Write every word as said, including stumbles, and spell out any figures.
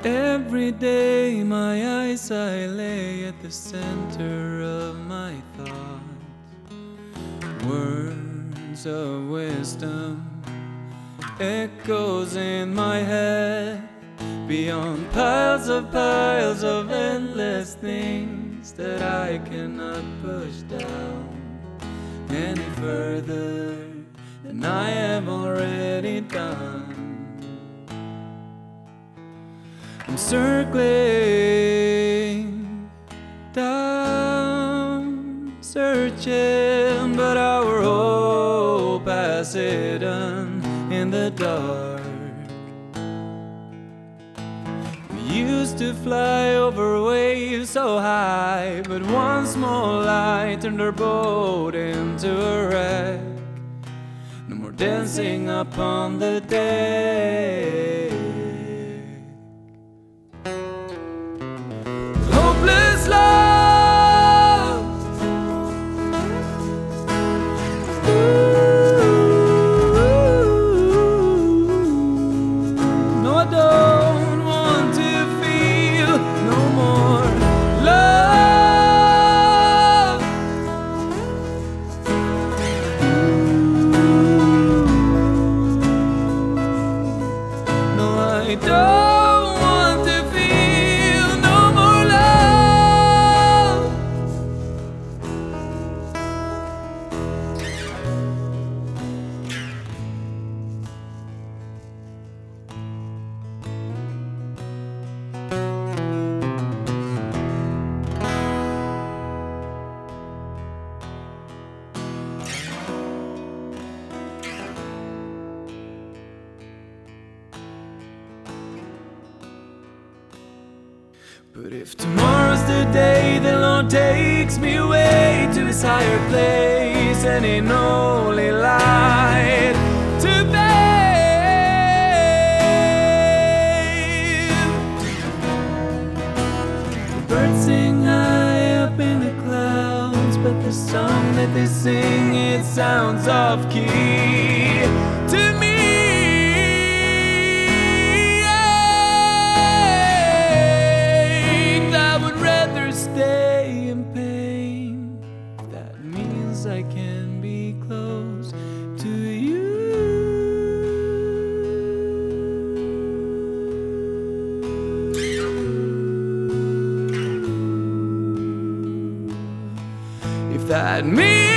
Every day my eyes I lay at the center of my thoughts. Words of wisdom echoes in my head, beyond piles of piles of endless things that I cannot push down any further than I have already done. I'm circling down, searching, but our hope has hidden in the dark. We used to fly over waves so high, but one small light turned our boat into a wreck. No more dancing upon the deck. Hopeless love. Ooh, no, I don't want to feel no more love. No, I don't want to feel no more love. But if tomorrow's the day the Lord takes me away to His higher place and in holy light to bathe, the birds sing high up in the clouds, but the song that they sing, it sounds off key to me. Stay in pain. That means I can be close to you. If that means